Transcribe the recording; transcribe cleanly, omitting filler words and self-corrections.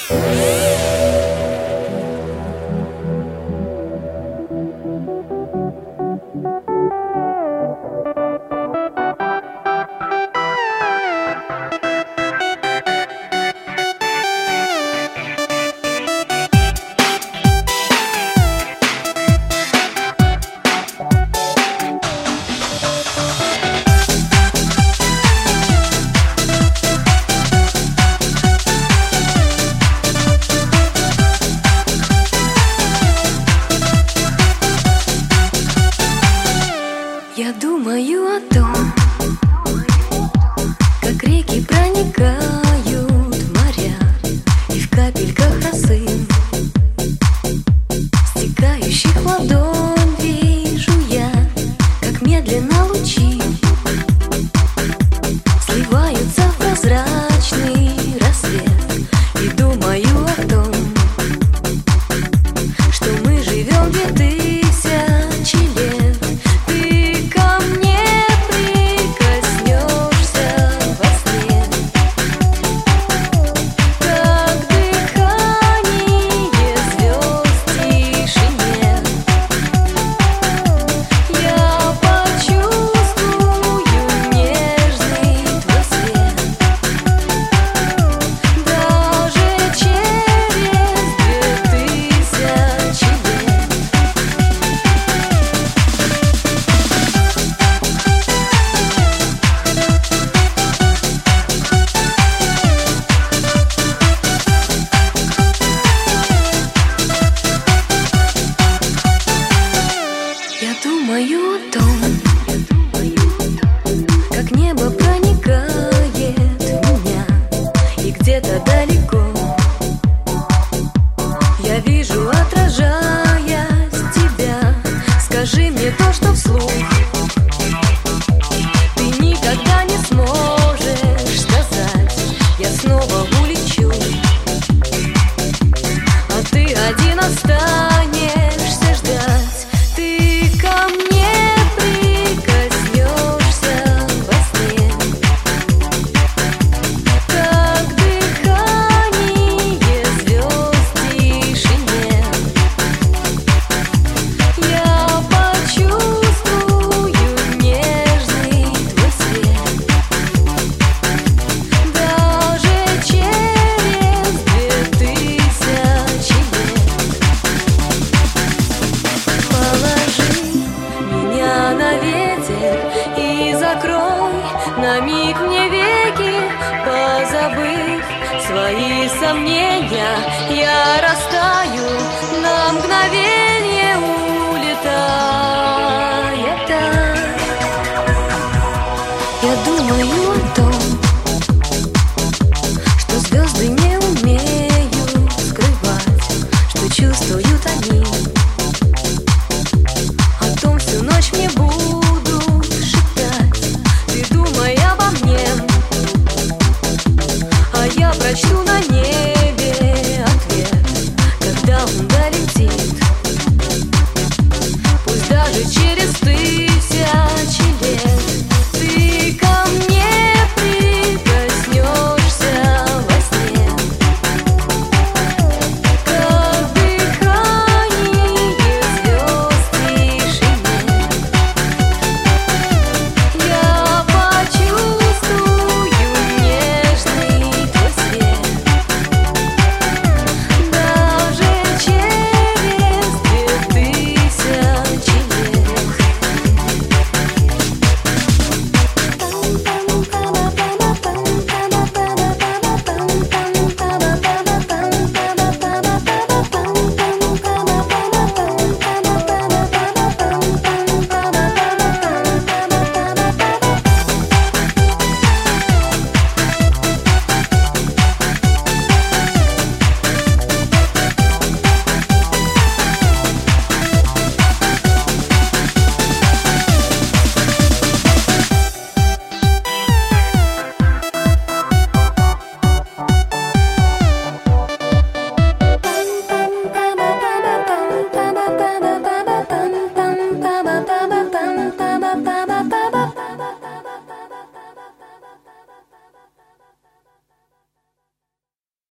Я думаю о том, как реки проникают в моря, и в капельках росы, стекающих в ладонь, вижу я, как медленно лучи сливаются в прозрачный рассвет. И думаю о том, что мы живем 2000 лет. Думаю о том, как небо проникает в меня, и где-то далеко я вижу, отражаясь тебя. Скажи мне то, что вслух ты никогда не сможешь сказать. Я снова улечу, а ты один останешься ждать. Ты ко мне прикоснешься во сне, как дыхание звезд в тишине. Я почувствую нежный твой свет, даже через 2000 лет. Положи меня на ветер и закрой на миг мне веки, позабыв свои сомнения, я растаю на мгновение, улетая. Я думаю